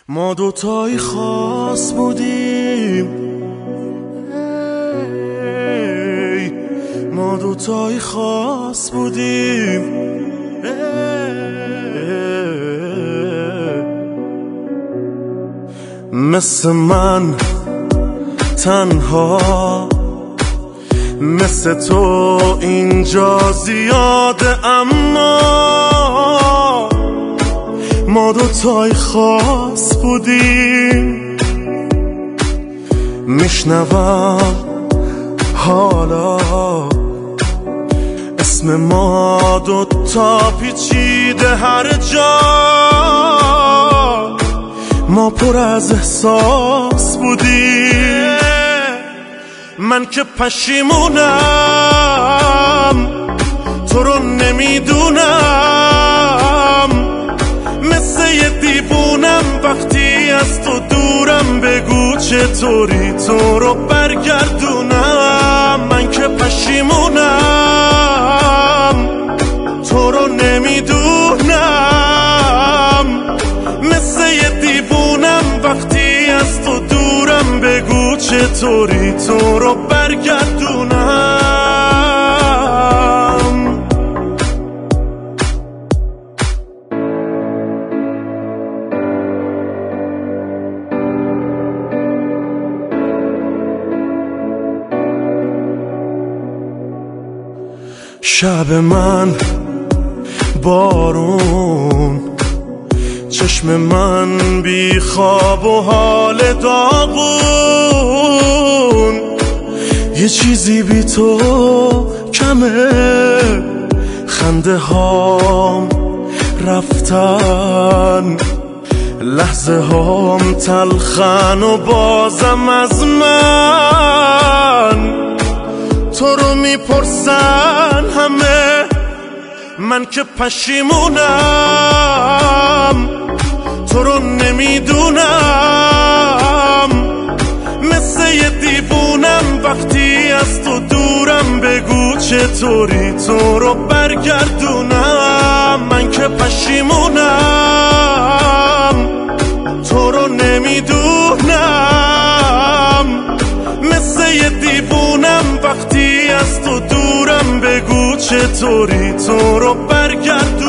ما دوتایی خاص بودیم، ما دوتایی خاص بودیم، مثل من تنها، مثل تو اینجا زیاده، اما ما دوتای خاص بودیم. میشنوم حالا اسم ما دوتا پیچیده هر جا، ما پر از احساس بودیم. من که پشیمونم تو رو نمیدونم، مثل یه دیوونم وقتی از تو دورم، بگو چطوری تو رو برگردونم. من که پشیمونم تو رو نمیدونم، مثل یه دیوونم وقتی از تو دورم، بگو چطوری تو رو برگردونم. شب من بارون، چشم من بی خواب و حال داغون، یه چیزی بی تو کمه، خنده هام رفتن، لحظه هام تلخن و بازم از من تو رو میپرسن همه. من که پشیمونم تو رو نمیدونم، مثل یه دیوونم وقتی از تو دورم، بگو چطوری تو رو برگردونم. من که پشیمونم تو رو نمیدونم، مثل یه دیوونم وقتی از تو دورم، بگو چطوری تو رو برگردونم.